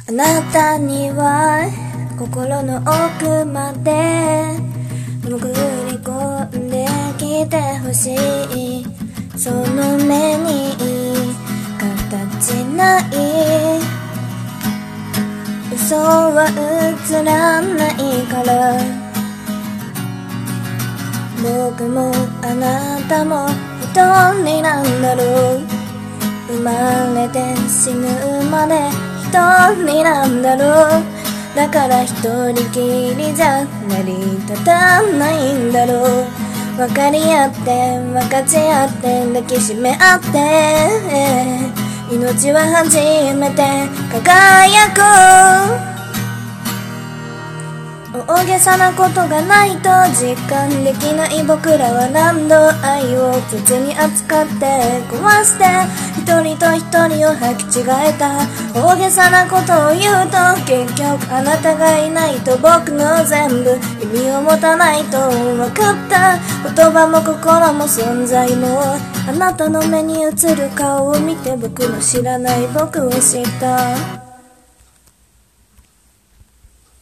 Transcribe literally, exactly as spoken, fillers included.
あなたには心の奥まで潜り込んできてほしい。その目に形ない嘘は映らないから、僕もあなたも一人なんだろう。生まれて死ぬまで一人なんだろう。だから一人きりじゃ成り立たないんだろう。分かり合って分かち合って抱きしめ合って、命は初めて輝く。大げさなことがないと実感できない僕らは何度愛を雑に扱って壊して、一人と一人を履き違えた。大げさなことを言うと結局あなたがいないと僕の全部意味を持たないと分かった。言葉も心も存在もあなたの目に映る顔を見て僕の知らない僕を知った。